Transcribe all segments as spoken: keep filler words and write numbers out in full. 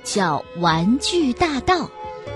叫玩具大盗。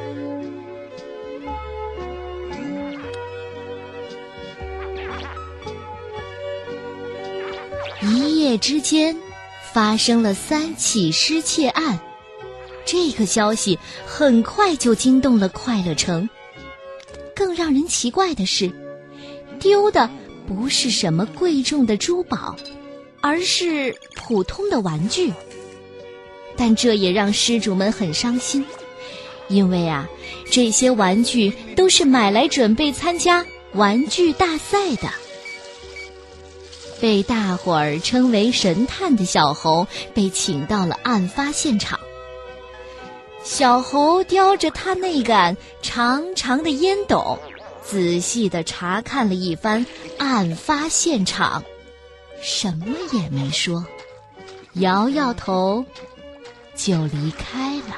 一夜之间发生了三起失窃案，这个消息很快就惊动了快乐城。更让人奇怪的是，丢的不是什么贵重的珠宝，而是普通的玩具。但这也让失主们很伤心，因为啊，这些玩具都是买来准备参加玩具大赛的。被大伙儿称为神探的小猴被请到了案发现场。小猴叼着他那杆长长的烟斗，仔细地查看了一番案发现场，什么也没说，摇摇头就离开了。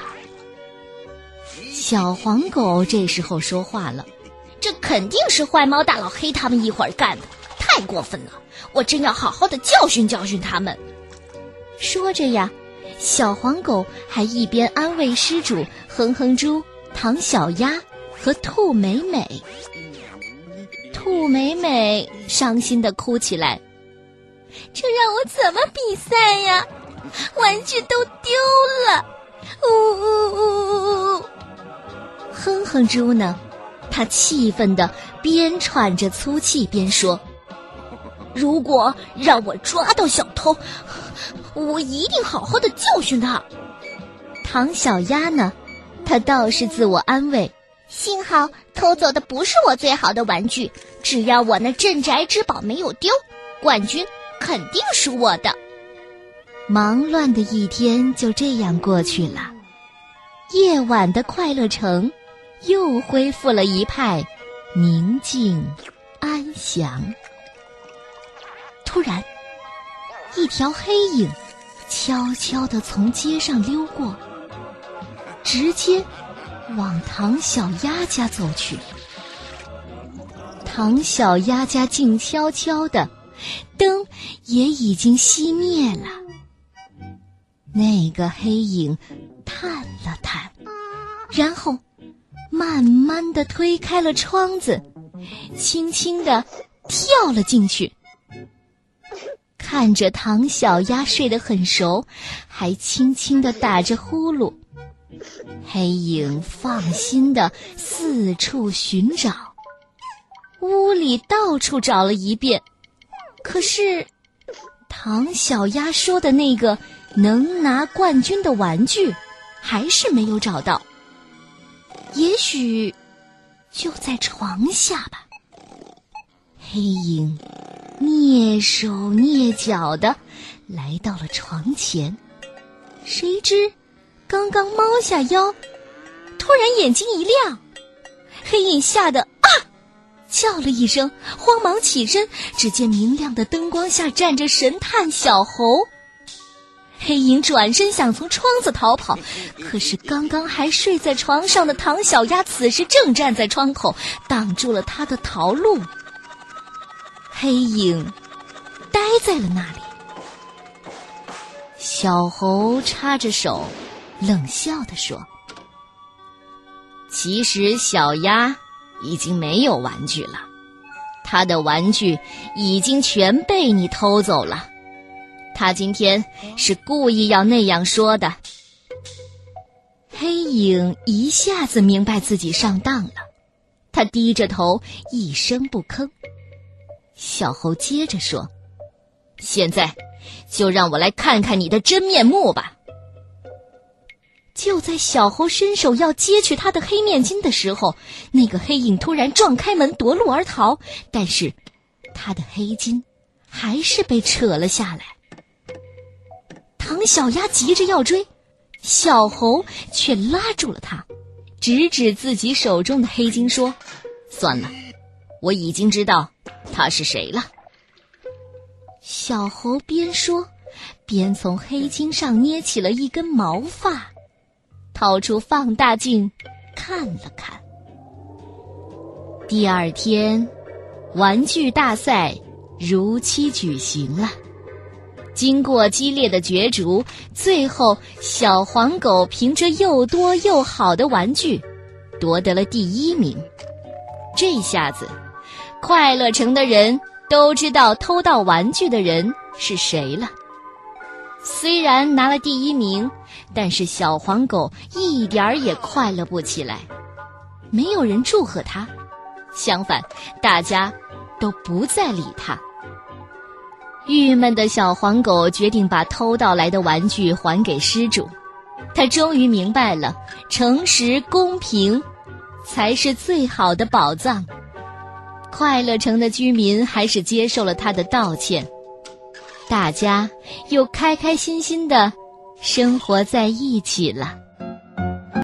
小黄狗这时候说话了：这肯定是坏猫大老黑他们一伙儿干的，太过分了，我真要好好的教训教训他们。说着呀，小黄狗还一边安慰失主哼哼猪、唐小鸭和兔美美。兔美美伤心地哭起来：这让我怎么比赛呀？玩具都丢了！呜呜呜呜！哼哼猪呢，他气愤地边喘着粗气边说：如果让我抓到小偷，我一定好好的教训他。唐小鸭呢，他倒是自我安慰：幸好偷走的不是我最好的玩具，只要我那镇宅之宝没有丢，冠军肯定是我的。忙乱的一天就这样过去了，夜晚的快乐城又恢复了一派宁静安详。突然，一条黑影悄悄地从街上溜过，直接往唐小鸭家走去。唐小鸭家静悄悄的，灯也已经熄灭了。那个黑影探了探，然后慢慢地推开了窗子，轻轻地跳了进去。看着唐小鸭睡得很熟，还轻轻地打着呼噜，黑影放心地四处寻找，屋里到处找了一遍，可是唐小鸭说的那个能拿冠军的玩具还是没有找到。也许就在床下吧。黑影蹑手蹑脚地来到了床前，谁知刚刚猫下腰，突然眼睛一亮，黑影吓得啊叫了一声，慌忙起身，只见明亮的灯光下站着神探小猴。黑影转身想从窗子逃跑，可是刚刚还睡在床上的唐小鸭此时正站在窗口，挡住了他的逃路。黑影呆在了那里。小猴插着手冷笑地说：其实小鸭已经没有玩具了，他的玩具已经全被你偷走了，他今天是故意要那样说的。黑影一下子明白自己上当了，他低着头一声不吭。小猴接着说：现在就让我来看看你的真面目吧。就在小猴伸手要揭去他的黑面巾的时候，那个黑影突然撞开门夺路而逃，但是他的黑巾还是被扯了下来。唐小鸭急着要追，小猴却拉住了他，指指自己手中的黑巾说：算了，我已经知道他是谁了。小猴边说边从黑巾上捏起了一根毛发，掏出放大镜看了看。第二天，玩具大赛如期举行了。 经过激烈的角逐，最后小黄狗凭着又多又好的玩具夺得了第一名。这下子快乐城的人都知道偷盗玩具的人是谁了。虽然拿了第一名，但是小黄狗一点儿也快乐不起来，没有人祝贺他，相反，大家都不再理他。郁闷的小黄狗决定把偷盗来的玩具还给失主。他终于明白了，诚实公平才是最好的宝藏。快乐城的居民还是接受了他的道歉，大家又开开心心地生活在一起了。